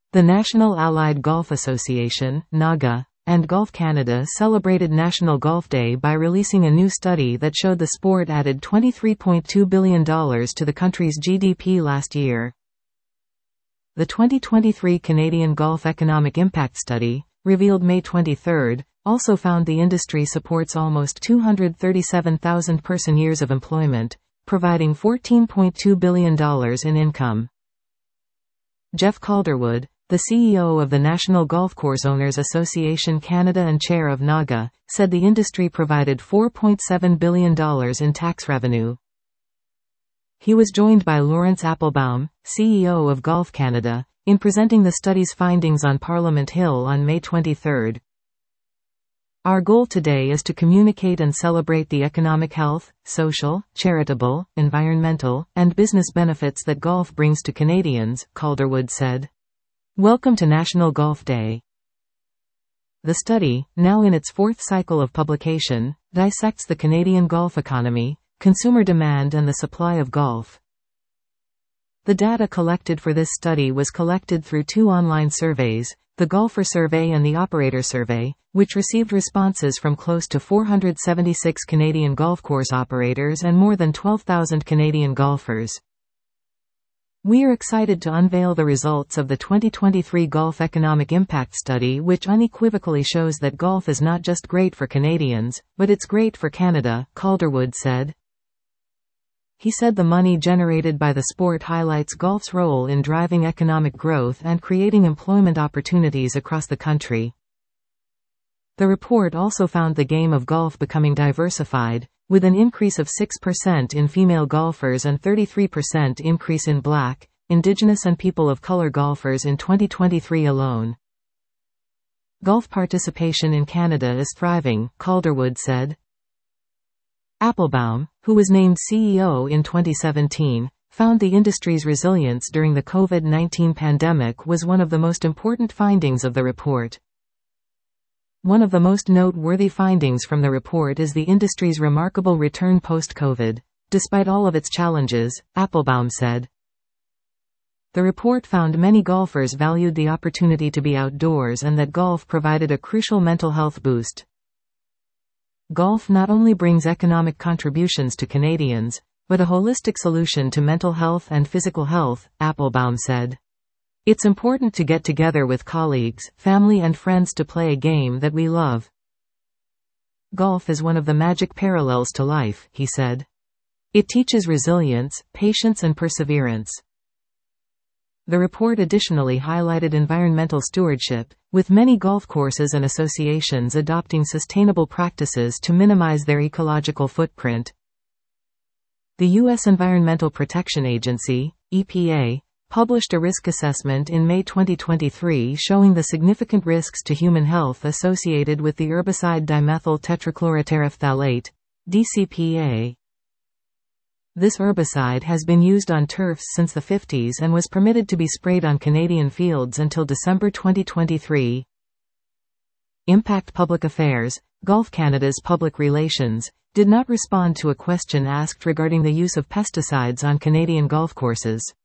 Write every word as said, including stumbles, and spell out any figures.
The National Allied Golf Association, NAGA, and Golf Canada celebrated National Golf Day by releasing a new study that showed the sport added twenty-three point two billion dollars to the country's G D P last year. The twenty twenty-three Canadian Golf Economic Impact Study, revealed May twenty-third, also found the industry supports almost two hundred thirty-seven thousand person-years of employment, providing fourteen point two billion dollars in income. Jeff Calderwood, the C E O of the National Golf Course Owners Association Canada and chair of NAGA, said the industry provided four point seven billion dollars in tax revenue. He was joined by Lawrence Applebaum, C E O of Golf Canada, in presenting the study's findings on Parliament Hill on May twenty-third. Our goal today is to communicate and celebrate the economic health, social, charitable, environmental, and business benefits that golf brings to Canadians, Calderwood said. Welcome to National Golf Day. The study, now in its fourth cycle of publication, dissects the Canadian golf economy, consumer demand and the supply of golf. The data collected for this study was collected through two online surveys, the Golfer Survey and the Operator Survey, which received responses from close to four hundred seventy-six Canadian golf course operators and more than twelve thousand Canadian golfers. We are excited to unveil the results of the twenty twenty-three Golf Economic Impact Study, which unequivocally shows that golf is not just great for Canadians, but it's great for Canada, Calderwood said. He said the money generated by the sport highlights golf's role in driving economic growth and creating employment opportunities across the country. The report also found the game of golf becoming diversified, with an increase of six percent in female golfers and thirty-three percent increase in Black, Indigenous and people of color golfers in twenty twenty-three alone. Golf participation in Canada is thriving, Calderwood said. Applebaum, who was named C E O in twenty seventeen, found the industry's resilience during the COVID nineteen pandemic was one of the most important findings of the report. One of the most noteworthy findings from the report is the industry's remarkable return post-COVID, despite all of its challenges, Applebaum said. The report found many golfers valued the opportunity to be outdoors and that golf provided a crucial mental health boost. Golf not only brings economic contributions to Canadians, but a holistic solution to mental health and physical health, Applebaum said. It's important to get together with colleagues, family and friends to play a game that we love. Golf is one of the magic parallels to life, he said. It teaches resilience, patience and perseverance. The report additionally highlighted environmental stewardship, with many golf courses and associations adopting sustainable practices to minimize their ecological footprint. The U S Environmental Protection Agency, E P A, published a risk assessment in May twenty twenty-three showing the significant risks to human health associated with the herbicide dimethyl tetrachloroterephthalate, D C P A. This herbicide has been used on turfs since the fifties and was permitted to be sprayed on Canadian fields until December twenty twenty-three. Impact Public Affairs, Golf Canada's public relations, did not respond to a question asked regarding the use of pesticides on Canadian golf courses.